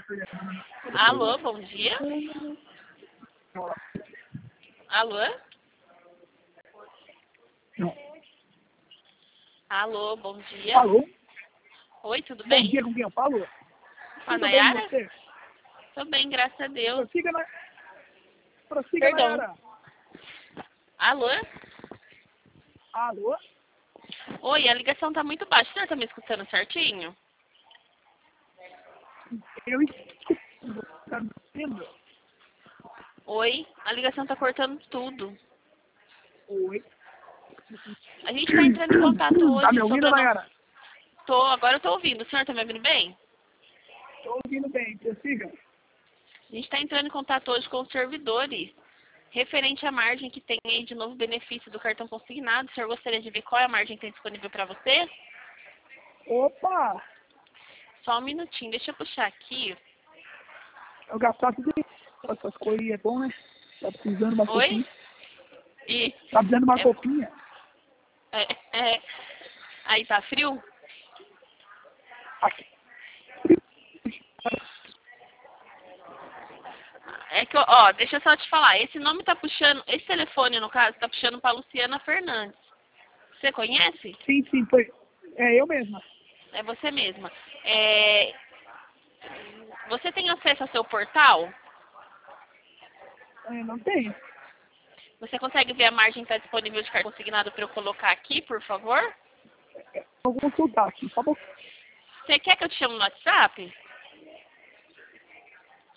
Alô, bom dia. Alô? Não. Alô, bom dia. Alô? Oi, tudo Bom bem? dia, com quem eu falo? Com a Tudo bem, Nayara? você? Tô bem, graças a Deus. Prossiga, Perdão. Nayara. Alô? Alô? Oi, a ligação tá muito baixa. O senhor tá me escutando certinho? Eu escuto. Tá me ouvindo? Oi, a ligação tá cortando tudo. Oi. A gente tá entrando em contato Tá hoje me sobre ouvindo, a nossa... Nayara? Agora eu tô ouvindo. O senhor tá me ouvindo bem? Tô ouvindo bem, prossiga. A gente está entrando em contato hoje com os servidores, referente à margem que tem aí de novo benefício do cartão consignado. O senhor gostaria de ver qual é a margem que tem disponível para você? Opa! Só um minutinho, deixa eu puxar aqui. Eu gastar tudo essas coisas aí é bom, né? Tá precisando de uma Oi? copinha. E, Tá precisando de uma é, copinha. aí tá frio? Aqui. É que, ó, deixa eu só te falar, esse nome tá puxando, esse telefone, no caso, tá puxando para Luciana Fernandes. Você conhece? Sim, foi. É eu mesma. É você mesma. Você tem acesso ao seu portal? Não tem. Você consegue ver a margem que está disponível de cartão consignado para eu colocar aqui, por favor? Vou consultar aqui. Só vou... Você quer que eu te chame no WhatsApp?